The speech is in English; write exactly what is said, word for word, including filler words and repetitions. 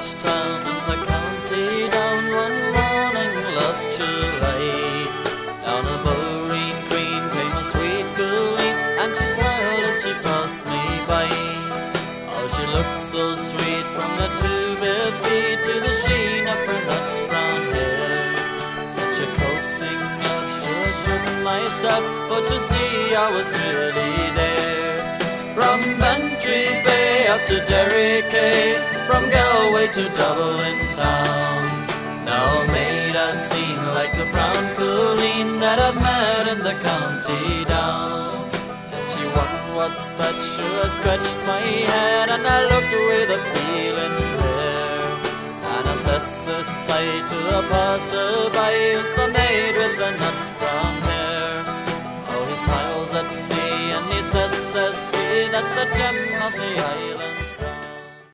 village town in the county down one morning last July. Down a Bullreen Green came a sweet Colleen, and she smiled as she passed me by. Oh, she looked so sweet from her two bare feet to the sheen of her nuts brown hair. Such a coaxing love, sure shook myself, for to see I was really there. From Bantry Bay up to Derry Quay, from Galway to Dublin town. Now made a scene like the brown Colleen that I've met in the county down. As she won what spat, sure scratched my head, and I looked with a feeling there. And I says aside to a passer-by, who's the maid with the nuts brown hair. Oh, he smiles at me and he says, says, see, that's the gem of the island's crown.